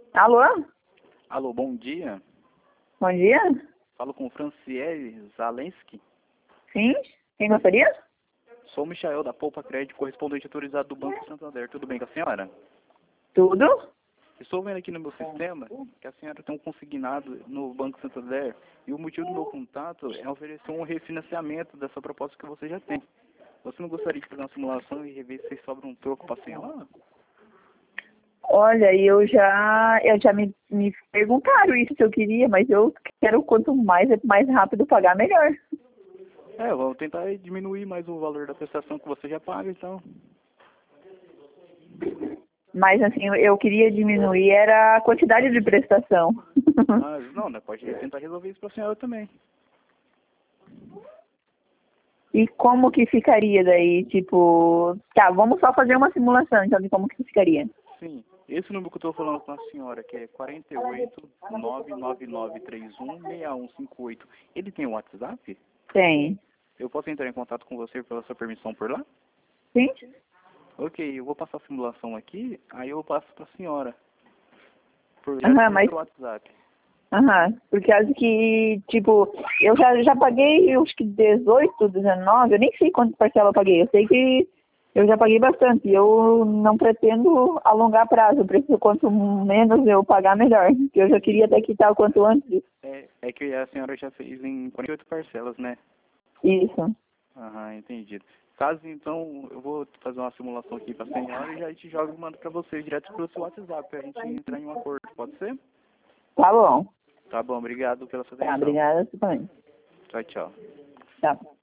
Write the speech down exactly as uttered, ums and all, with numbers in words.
Alô? Alô, bom dia. Bom dia? Falo com Franciele Zalensky. Sim? Quem gostaria? Sou o Michael da Poupa Crédito, correspondente autorizado do Banco Santander. Tudo bem com a senhora? Tudo? Estou vendo aqui no meu sistema que a senhora tem um consignado no Banco Santander e o motivo do meu contato é oferecer um refinanciamento dessa proposta que você já tem. Você não gostaria de fazer uma simulação e rever se sobra um troco para a senhora? Olha, eu já, eu já me, me perguntaram isso se eu queria, mas eu quero quanto mais, mais rápido pagar, melhor. É, vamos tentar diminuir mais o valor da prestação que você já paga, então. Mas assim, eu queria diminuir era a quantidade de prestação. Mas não, né? Pode tentar resolver isso para a senhora também. E como que ficaria daí? Tipo, tá, vamos só fazer uma simulação, então, de como que ficaria. Sim. Esse número que eu estou falando com a senhora, que é quatro oito, nove nove nove três um, seis um cinco oito, ele tem o WhatsApp? Tem. Eu posso entrar em contato com você pela sua permissão por lá? Sim? Ok, eu vou passar a simulação aqui, aí eu passo para a senhora. Por direto Aham, pelo mas... seu WhatsApp. Aham, por causa que, tipo, eu já, já paguei, eu acho que dezoito, dezenove, eu nem sei quanto parcela eu paguei, eu sei que eu já paguei bastante, e eu não pretendo alongar prazo, eu preciso quanto menos eu pagar, melhor, porque eu já queria até quitar o quanto antes. É, é que a senhora já fez em quarenta e oito parcelas, né? Isso. Aham, entendido. Caso então, eu vou fazer uma simulação aqui para a senhora e já te jogo e mando para você direto pelo seu WhatsApp, para a gente entrar em um acordo, pode ser? Tá bom. Tá bom, obrigado pela sua Tá, atenção. obrigada, você também. Tchau, tchau. Tá.